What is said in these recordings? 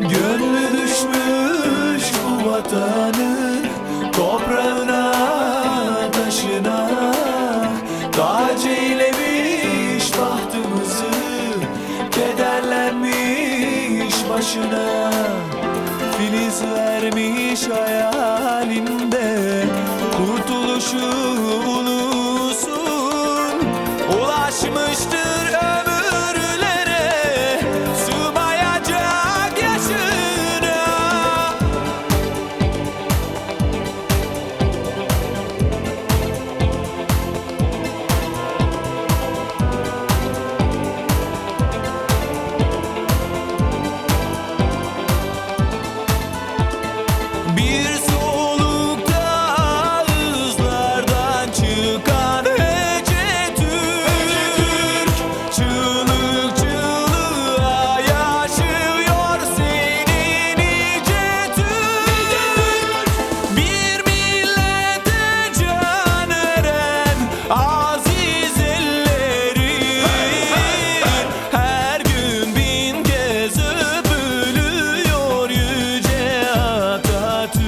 Gönlü düşmüş bu vatanın toprağına, taşına. Tac eylemiş bahtımızı, kederlenmiş başına. Filiz vermiş hayalinde kurtuluşu ulusun. Ulaşmıştır ömürlere sığmayacak yaşına. Bir solukta ızlardan çıkan hece Türk, çığlık çığlığa yaşıyor senin nice Türk. Bir millete can eren aziz ellerin her gün bin kez öpülüyor yüce Atatürk.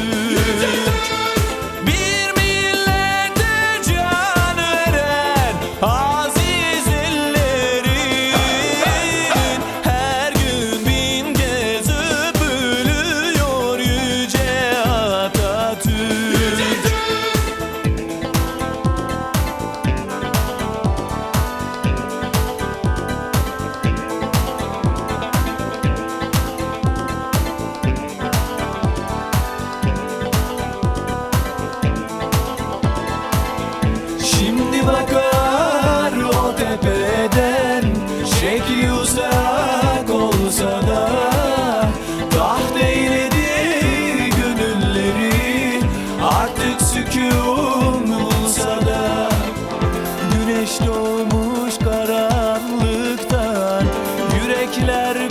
Bir millete can veren aziz ellerin her gün bin kez öpülüyor yüce Atatürk. Şimdi bakar o tepeden, şekli uzak olsa da taht eyledi gönülleri, artık sükûn bulsa da. Güneş doğmuş karanlıktan, yürekler